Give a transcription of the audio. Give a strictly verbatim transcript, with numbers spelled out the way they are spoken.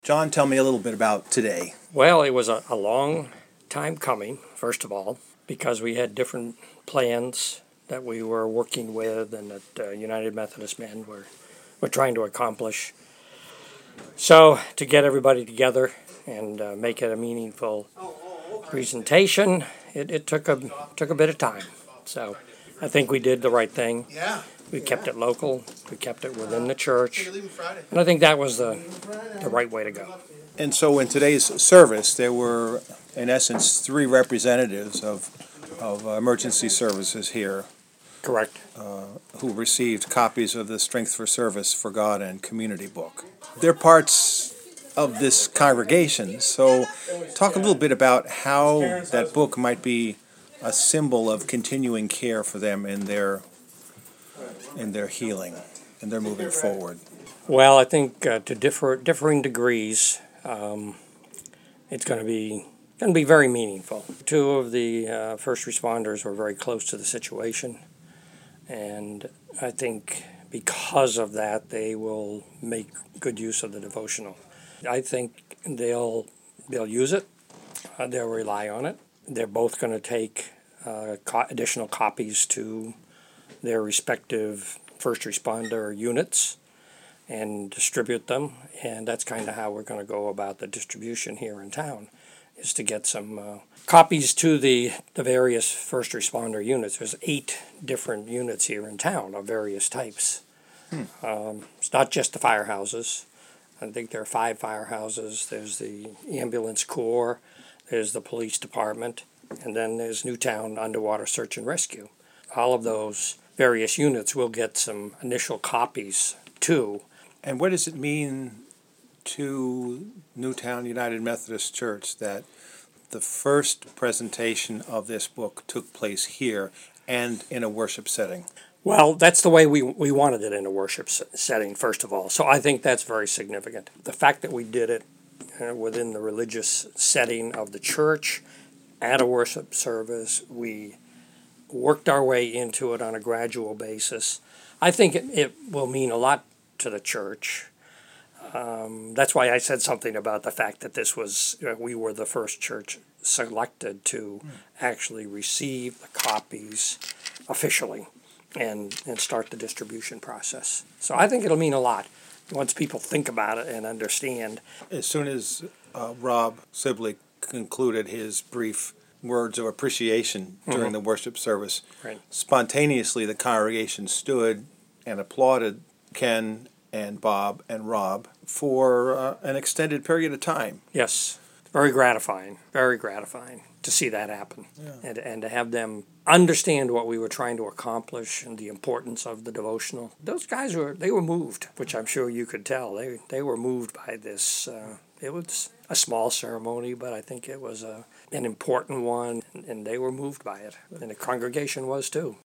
John, tell me a little bit about today. Well, it was a, a long time coming, first of all, because we had different plans that we were working with and that uh, United Methodist Men were, were trying to accomplish. So, to get everybody together and uh, make it a meaningful presentation, it, it took a took a bit of time. So, I think we did the right thing. Yeah. We kept it local. We kept it within the church, and I think that was the the right way to go. And so in today's service, there were, in essence, three representatives of, of uh, emergency services here Correct. who received copies of the Strength for Service for God and Community book. They're parts of this congregation, so talk a little bit about how that book might be a symbol of continuing care for them in their in their healing and their moving forward. Well, I think uh, to differ, differing degrees, um, it's going to be going to be very meaningful. Two of the uh, first responders were very close to the situation, and I think because of that, they will make good use of the devotional. I think they'll they'll use it. Uh, they'll rely on it. They're both going to take uh, co- additional copies to their respective first responder units and distribute them, and that's kind of how we're going to go about the distribution here in town, is to get some uh, copies to the, the various first responder units. There's eight different units here in town of various types. Hmm. Um, it's not just the firehouses. I think there are five firehouses. There's the ambulance corps, there's the police department, and then there's Newtown Underwater Search and Rescue. All of those various units will get some initial copies too. And what does it mean to Newtown United Methodist Church that the first presentation of this book took place here and in a worship setting? Well, that's the way we, we wanted it in a worship setting, first of all. So I think that's very significant. The fact that we did it uh, within the religious setting of the church at a worship service, we worked our way into it on a gradual basis. I think it, it will mean a lot to the church. Um, that's why I said something about the fact that this was, uh, we were the first church selected to actually receive the copies officially and, and start the distribution process. So I think it'll mean a lot once people think about it and understand. As soon as uh, Rob Sibley concluded his brief words of appreciation during Mhm. the worship service, Right. spontaneously the congregation stood and applauded Ken and Bob and Rob for uh, an extended period of time. Yes, very gratifying, very gratifying to see that happen, Yeah. and and to have them understand what we were trying to accomplish and the importance of the devotional. Those guys were they were moved, which I'm sure you could tell. They they were moved by this. Uh, it was a small ceremony, but I think it was a an important one, and they were moved by it, and the congregation was too.